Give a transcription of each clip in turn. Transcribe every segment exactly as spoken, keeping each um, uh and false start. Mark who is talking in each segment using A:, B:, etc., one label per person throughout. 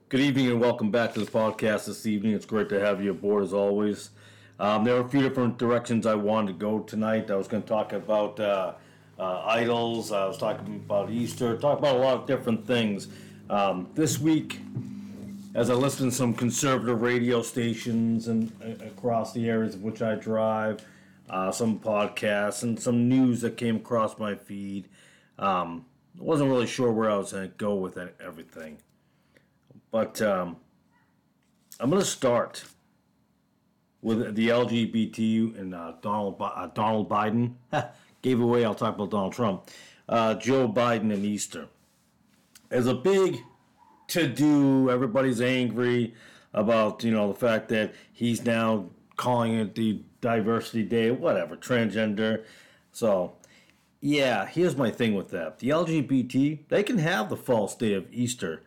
A: Good evening and welcome back to the podcast this evening. It's great to have you aboard as always. Um, there are a few different directions I wanted to go tonight. I was going to talk about uh, uh, idols. I was talking about Easter. Talk about a lot of different things. Um, this week, as I listen to some conservative radio stations and uh, across the areas of which I drive, uh, some podcasts and some news that came across my feed, um, I wasn't really sure where I was going to go with everything. But um, I'm going to start with the L G B T and uh, Donald uh, Donald Biden. Gave away, I'll talk about Donald Trump. Uh, Joe Biden and Easter. There's a big to-do. Everybody's angry about, you know, the fact that he's now calling it the Diversity Day, whatever, transgender. So, yeah, here's my thing with that. The L G B T, they can have the false day of Easter.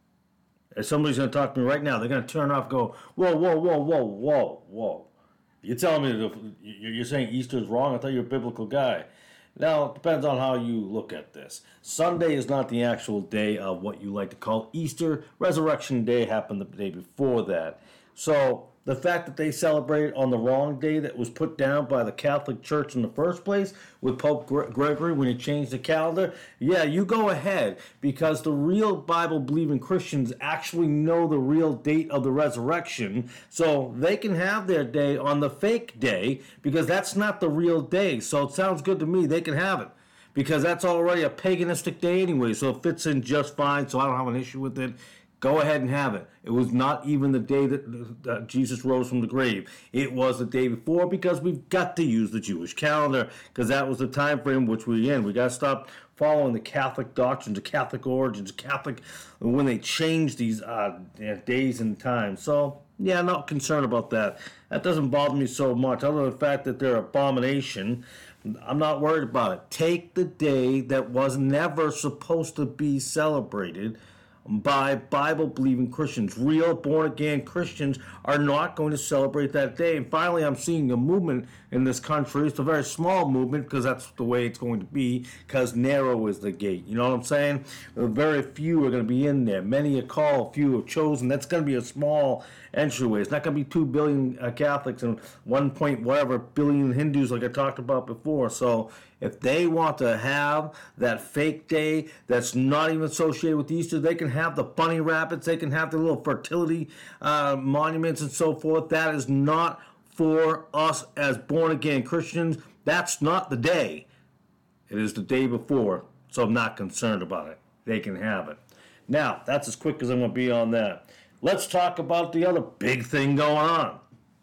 A: If somebody's going to talk to me right now, they're going to turn off and go, whoa, whoa, whoa, whoa, whoa, whoa. You're telling me that you're saying Easter is wrong? I thought you were a biblical guy. Now, it depends on how you look at this. Sunday is not the actual day of what you like to call Easter. Resurrection Day happened the day before that. So, the fact that they celebrate on the wrong day that was put down by the Catholic Church in the first place with Pope Gregory when he changed the calendar, yeah, you go ahead, because the real Bible-believing Christians actually know the real date of the resurrection, so they can have their day on the fake day, because that's not the real day. So it sounds good to me. They can have it, because that's already a paganistic day anyway, so it fits in just fine, so I don't have an issue with it. Go ahead and have it. It was not even the day that, that Jesus rose from the grave. It was the day before, because we've got to use the Jewish calendar, because that was the time frame which we're in. We got to stop following the Catholic doctrines, the Catholic origins, Catholic when they change these uh, days and times. So, yeah, I'm not concerned about that. That doesn't bother me so much. Other than the fact that they're abomination, I'm not worried about it. Take the day that was never supposed to be celebrated by Bible-believing Christians. Real born-again Christians are not going to celebrate that day. And finally, I'm seeing a movement in this country. It's a very small movement, because that's the way it's going to be, because narrow is the gate. You know what I'm saying? Very few are going to be in there. Many are called, few are chosen. That's going to be a small entryway. It's not going to be two billion uh, Catholics and one point whatever billion Hindus like I talked about before. So if they want to have that fake day that's not even associated with Easter, they can have the bunny rabbits, they can have the little fertility uh, monuments and so forth. That is not for us as born-again Christians. That's not the day. It is the day before, so I'm not concerned about it. They can have it. Now, that's as quick as I'm going to be on that. Let's talk about the other big thing going on.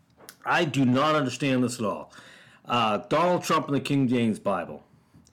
A: I do not understand this at all. Uh, Donald Trump and the King James Bible.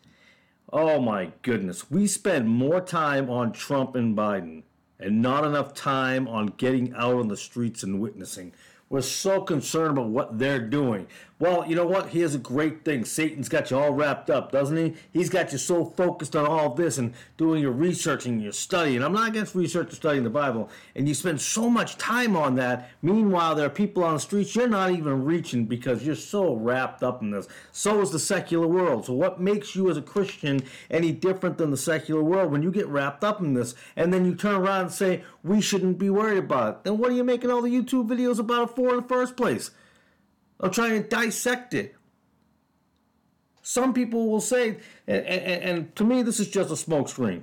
A: Oh my goodness. We spend more time on Trump and Biden and not enough time on getting out on the streets and witnessing. We're so concerned about what they're doing. Well, you know what? Here's a great thing. Satan's got you all wrapped up, doesn't he? He's got you so focused on all this and doing your research and your study. And I'm not against research or studying the Bible. And you spend so much time on that. Meanwhile, there are people on the streets you're not even reaching because you're so wrapped up in this. So is the secular world. So what makes you as a Christian any different than the secular world when you get wrapped up in this? And then you turn around and say, we shouldn't be worried about it. Then what are you making all the YouTube videos about it for in the first place? I'm trying to dissect it. Some people will say, and, and, and to me, this is just a smokescreen.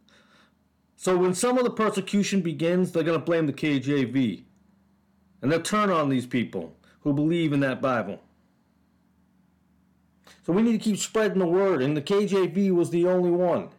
A: So when some of the persecution begins, they're going to blame the K J V. And they'll turn on these people who believe in that Bible. So we need to keep spreading the word, and the K J V was the only one.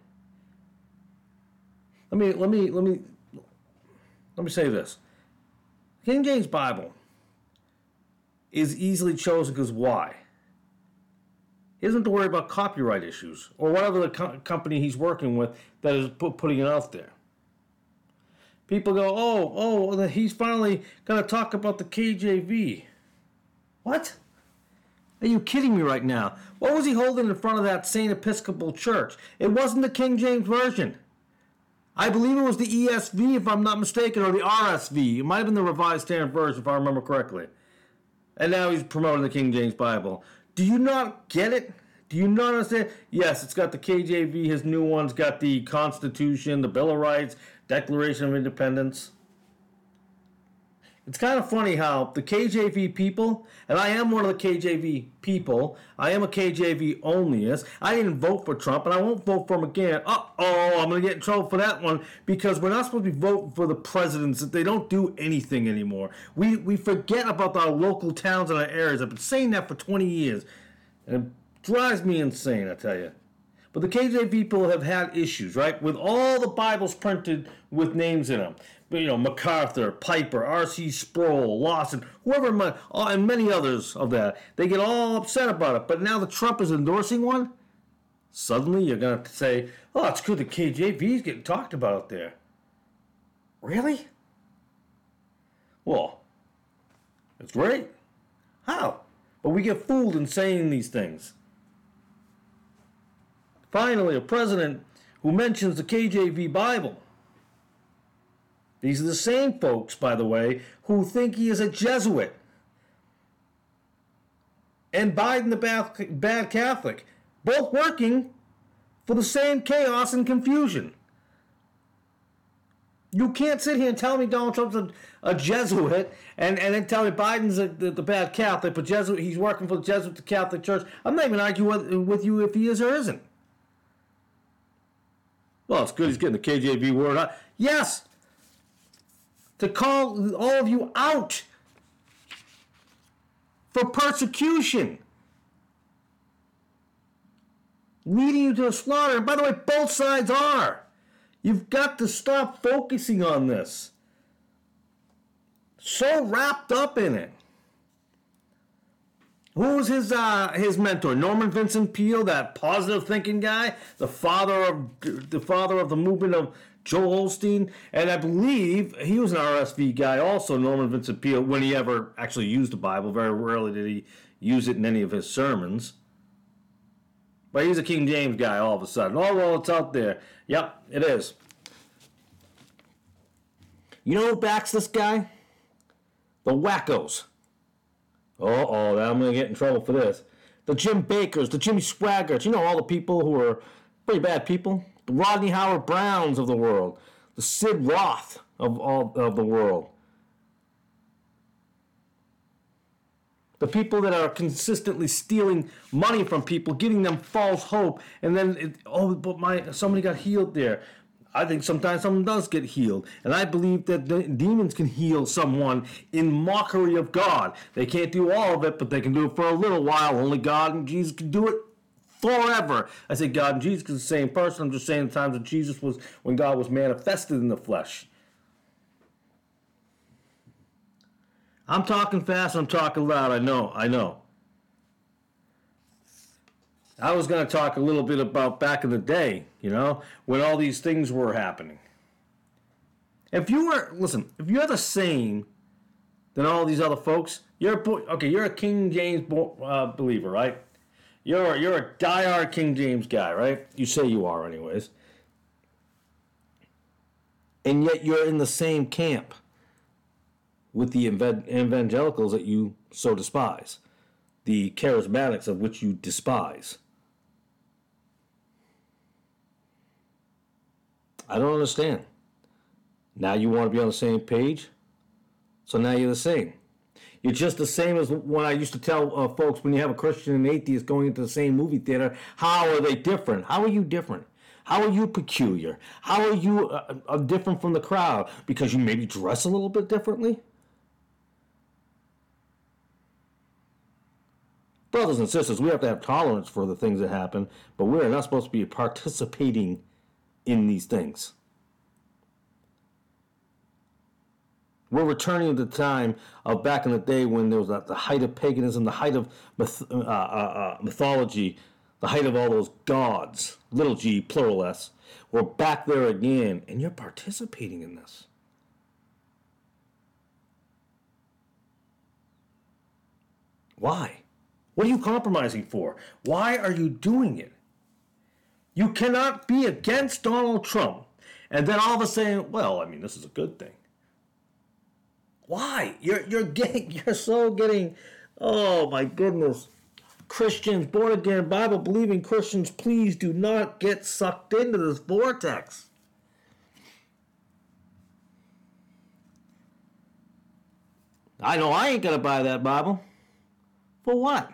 A: Let me, let me, let me, let me say this. King James Bible is easily chosen because why? He doesn't have to worry about copyright issues or whatever the co- company he's working with that is put, putting it out there. People go, oh, oh, he's finally going to talk about the K J V. What? Are you kidding me right now? What was he holding in front of that Saint Episcopal Church? It wasn't the King James Version. I believe it was the E S V, if I'm not mistaken, or the R S V. It might have been the Revised Standard Version, if I remember correctly. And now he's promoting the King James Bible. Do you not get it? Do you not understand? Yes, it's got the K J V. His new one's got the Constitution, the Bill of Rights, Declaration of Independence. It's kind of funny how the K J V people, and I am one of the K J V people, I am a K J V onlyist. I didn't vote for Trump, and I won't vote for him again. Uh-oh, I'm going to get in trouble for that one, because we're not supposed to be voting for the presidents. They don't do anything anymore. We we forget about our local towns and our areas. I've been saying that for twenty years, and it drives me insane, I tell you. But the K J V people have had issues, right, with all the Bibles printed with names in them. You know, MacArthur, Piper, R C Sproul, Lawson, whoever, and many others of that. They get all upset about it. But now that Trump is endorsing one, suddenly you're going to say, oh, it's good the K J V is getting talked about out there. Really? Well, it's great. How? But we get fooled in saying these things. Finally, a president who mentions the K J V Bible. These are the same folks, by the way, who think he is a Jesuit. And Biden the bad, bad Catholic. Both working for the same chaos and confusion. You can't sit here and tell me Donald Trump's a, a Jesuit and, and then tell me Biden's a, the, the bad Catholic, but Jesuit, he's working for the Jesuit, the Catholic Church. I'm not even arguing with, with you if he is or isn't. Well, it's good he's getting the K J V word out. Yes! To call all of you out for persecution, leading you to a slaughter. And by the way, both sides are. You've got to stop focusing on this. So wrapped up in it. Who was his uh, his mentor? Norman Vincent Peale, that positive thinking guy, the father of the father of the movement of Joel Osteen, and I believe he was an R S V guy also, Norman Vincent Peale, when he ever actually used the Bible. Very rarely did he use it in any of his sermons. But he's a King James guy all of a sudden. Oh, well, it's out there. Yep, it is. You know who backs this guy? The wackos. Uh-oh, I'm going to get in trouble for this. The Jim Bakkers, the Jimmy Swaggarts, you know, all the people who are pretty bad people. The Rodney Howard Browns of the world. The Sid Roth of all of the world. The people that are consistently stealing money from people, giving them false hope, and then, it, oh, but my somebody got healed there. I think sometimes someone does get healed. And I believe that the demons can heal someone in mockery of God. They can't do all of it, but they can do it for a little while. Only God and Jesus can do it forever. I say God and Jesus is the same person. I'm just saying the times that Jesus was, when God was manifested in the flesh. I'm talking fast, I'm talking loud, I know, I know. I was going to talk a little bit about back in the day, you know, when all these things were happening. If you were, listen, if you're the same than all these other folks, you're, okay, you're a King James uh, believer, right? You're, you're a diehard King James guy, right? You say you are anyways. And yet you're in the same camp with the evangelicals that you so despise. The charismatics of which you despise. I don't understand. Now you want to be on the same page? So now you're the same. You're just the same as when I used to tell uh, folks, when you have a Christian and atheist going into the same movie theater, how are they different? How are you different? How are you peculiar? How are you uh, uh, different from the crowd? Because you maybe dress a little bit differently? Brothers and sisters, we have to have tolerance for the things that happen, but we're not supposed to be participating in these things. We're returning to the time of back in the day when there was the height of paganism, the height of myth, uh, uh, uh, mythology, the height of all those gods, little g, plural s. We're back there again, and you're participating in this. Why? What are you compromising for? Why are you doing it? You cannot be against Donald Trump and then all of a sudden, well, I mean, this is a good thing. Why? You're you're getting you're so getting, oh my goodness. Christians, born again, Bible believing Christians, please do not get sucked into this vortex. I know I ain't gonna buy that Bible. For what?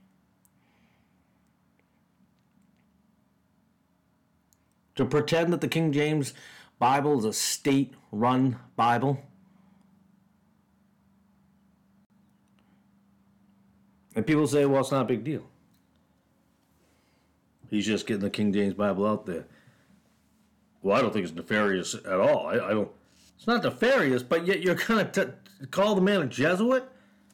A: To pretend that the King James Bible is a state-run Bible? And people say, well, it's not a big deal. He's just getting the King James Bible out there. Well, I don't think it's nefarious at all. I, I don't. It's not nefarious, but yet you're going to t- call the man a Jesuit?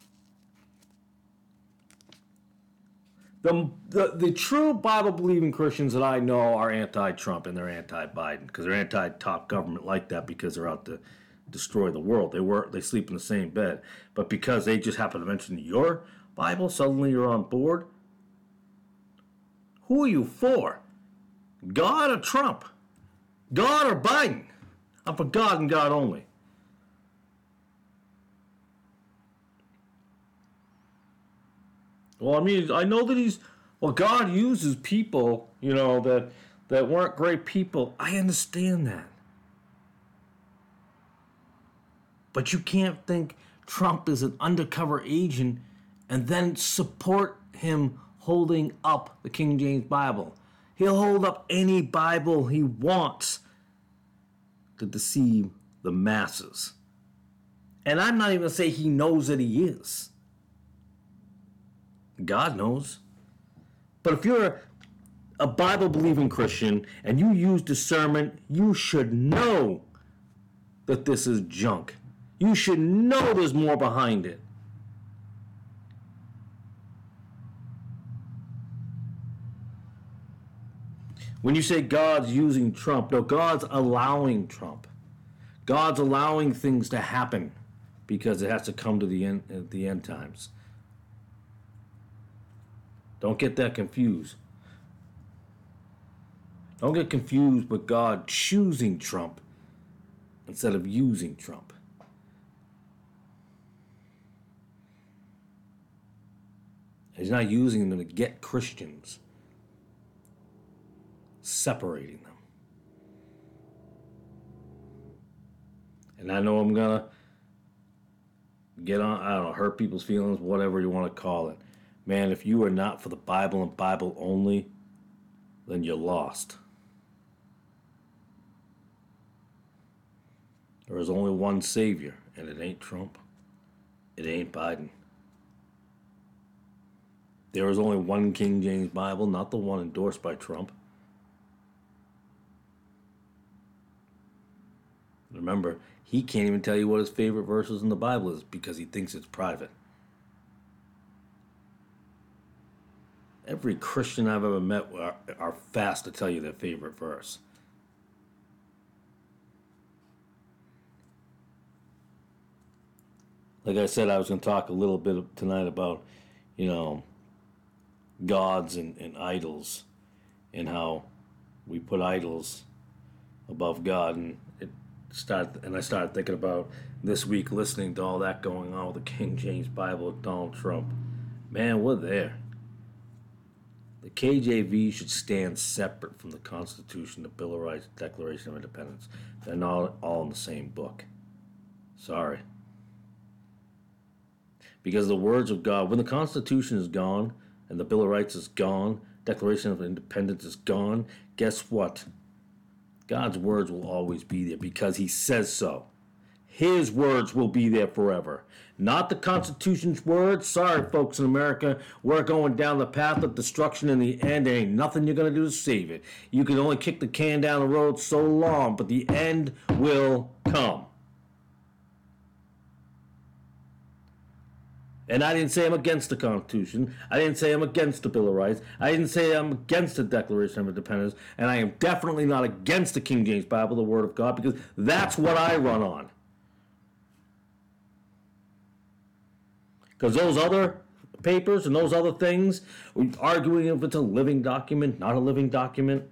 A: The, the the true Bible-believing Christians that I know are anti-Trump and they're anti-Biden because they're anti-top government like that because they're out to destroy the world. They work, they sleep in the same bed. But because they just happen to mention your Bible, suddenly you're on board. Who are you for? God or Trump? God or Biden? I'm for God and God only. Well, I mean, I know that he's, well, God uses people, you know, that, that weren't great people. I understand that. But you can't think Trump is an undercover agent and then support him holding up the King James Bible. He'll hold up any Bible he wants to deceive the masses. And I'm not even going to say he knows that he is. God knows. But if you're a, a Bible-believing Christian and you use discernment, you should know that this is junk. You should know there's more behind it. When you say God's using Trump, no, God's allowing Trump. God's allowing things to happen because it has to come to the end at the end times. Don't get that confused. Don't get confused with God choosing Trump instead of using Trump. He's not using them to get Christians, separating them. And I know I'm gonna get on, I don't know, hurt people's feelings, whatever you want to call it. Man, if you are not for the Bible and Bible only, then you're lost. There is only one Savior, and it ain't Trump. It ain't Biden. There is only one King James Bible, not the one endorsed by Trump. Remember, he can't even tell you what his favorite verses in the Bible is because he thinks it's private. Every Christian I've ever met are, are fast to tell you their favorite verse. Like I said, I was going to talk a little bit tonight about, you know, gods and, and idols and how we put idols above God. And it started, and I started thinking about this week listening to all that going on with the King James Bible with Donald Trump. Man, we're there. The K J V should stand separate from the Constitution, the Bill of Rights, the Declaration of Independence. They're not all in the same book. Sorry. Because the words of God, when the Constitution is gone and the Bill of Rights is gone, Declaration of Independence is gone, guess what? God's words will always be there because he says so. His words will be there forever. Not the Constitution's words. Sorry, folks in America. We're going down the path of destruction in the end. There ain't nothing you're going to do to save it. You can only kick the can down the road so long, but the end will come. And I didn't say I'm against the Constitution. I didn't say I'm against the Bill of Rights. I didn't say I'm against the Declaration of Independence. And I am definitely not against the King James Bible, the Word of God, because that's what I run on. Because those other papers and those other things, arguing if it's a living document, not a living document,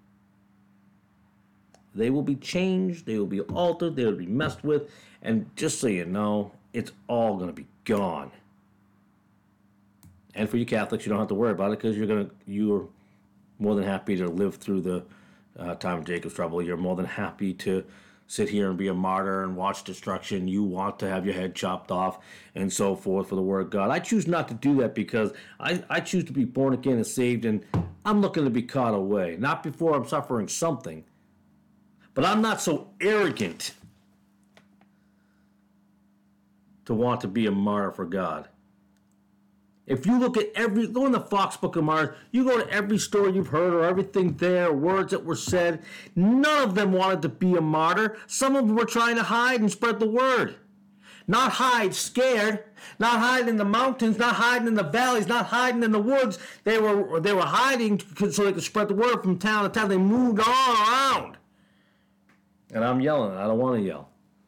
A: they will be changed, they will be altered, they will be messed with, and just so you know, it's all going to be gone. And for you Catholics, you don't have to worry about it because you're going to, you're more than happy to live through the uh, time of Jacob's trouble. You're more than happy to sit here and be a martyr and watch destruction. You want to have your head chopped off and so forth for the word of God. I choose not to do that because I, I choose to be born again and saved, and I'm looking to be caught away. Not before I'm suffering something. But I'm not so arrogant to want to be a martyr for God. If you look at every, go in the Fox Book of Martyrs, you go to every story you've heard or everything there, words that were said, none of them wanted to be a martyr. Some of them were trying to hide and spread the word. Not hide scared, not hiding in the mountains, not hiding in the valleys, not hiding in the woods. They were, they were hiding so they could spread the word from town to town. They moved all around. And I'm yelling. I don't want to yell.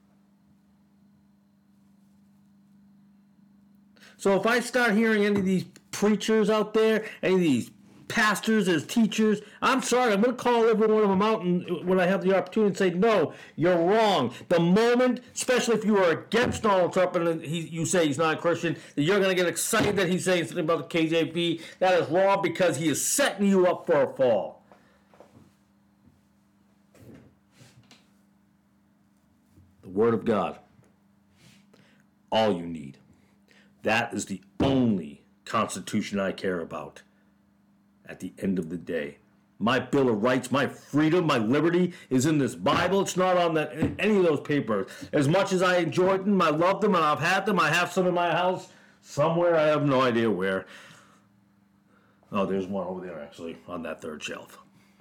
A: So if I start hearing any of these preachers out there, any of these pastors as teachers, I'm sorry, I'm going to call every one of them out and, when I have the opportunity, and say, no, you're wrong. The moment, especially if you are against Donald Trump and he, you say he's not a Christian, that you're going to get excited that he's saying something about the K J V, that is wrong because he is setting you up for a fall. The Word of God. All you need. That is the only Constitution I care about at the end of the day. My Bill of Rights, my freedom, my liberty is in this Bible. It's not on that, any of those papers. As much as I enjoyed them, I love them, and I've had them. I have some in my house somewhere. I have no idea where. Oh, there's one over there, actually, on that third shelf.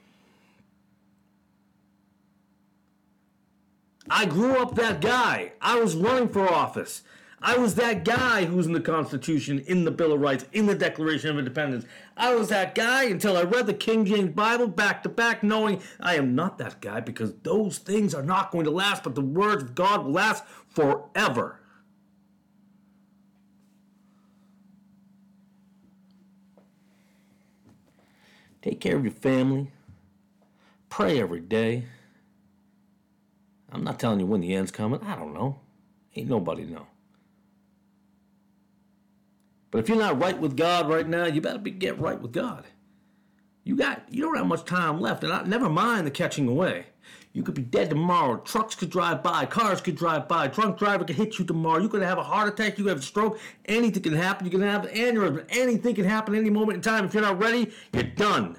A: I grew up that guy. I was running for office. I was that guy who was in the Constitution, in the Bill of Rights, in the Declaration of Independence. I was that guy until I read the King James Bible back to back, knowing I am not that guy because those things are not going to last, but the words of God will last forever. Take care of your family. Pray every day. I'm not telling you when the end's coming. I don't know. Ain't nobody know. But if you're not right with God right now, you better be, get right with God. You got, you don't have much time left, and I, never mind the catching away. You could be dead tomorrow. Trucks could drive by. Cars could drive by. A drunk driver could hit you tomorrow. You could have a heart attack. You could have a stroke. Anything can happen. You can have an aneurysm. Anything can happen any moment in time. If you're not ready, you're done.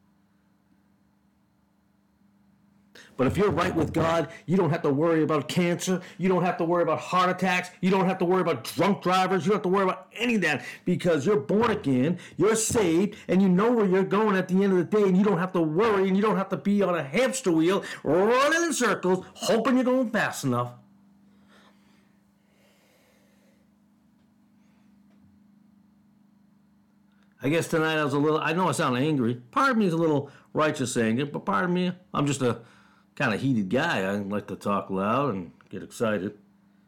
A: But if you're right with God, you don't have to worry about cancer. You don't have to worry about heart attacks. You don't have to worry about drunk drivers. You don't have to worry about any of that because you're born again, you're saved, and you know where you're going at the end of the day, and you don't have to worry, and you don't have to be on a hamster wheel running in circles hoping you're going fast enough. I guess tonight I was a little, I know I sound angry. Part of me is a little righteous anger, but part of me, I'm just a kind of heated guy. I like to talk loud and get excited.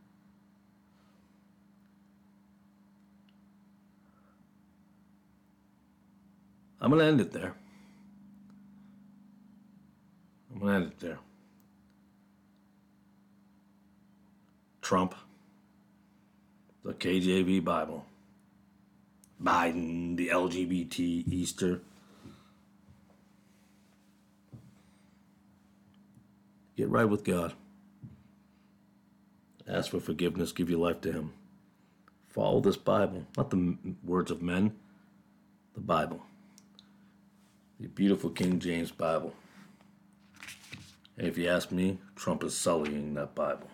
A: I'm going to end it there. I'm going to end it there. Trump, the K J V Bible, Biden, the L G B T Easter. Get right with God. Ask for forgiveness. Give your life to Him. Follow this Bible. Not the words of men. The Bible. The beautiful King James Bible. And if you ask me, Trump is sullying that Bible.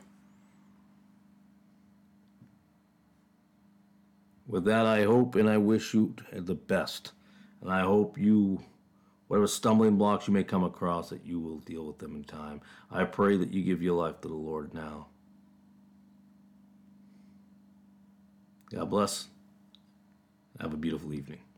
A: With that, I hope and I wish you the best. And I hope you, whatever stumbling blocks you may come across, that you will deal with them in time. I pray that you give your life to the Lord now. God bless. Have a beautiful evening.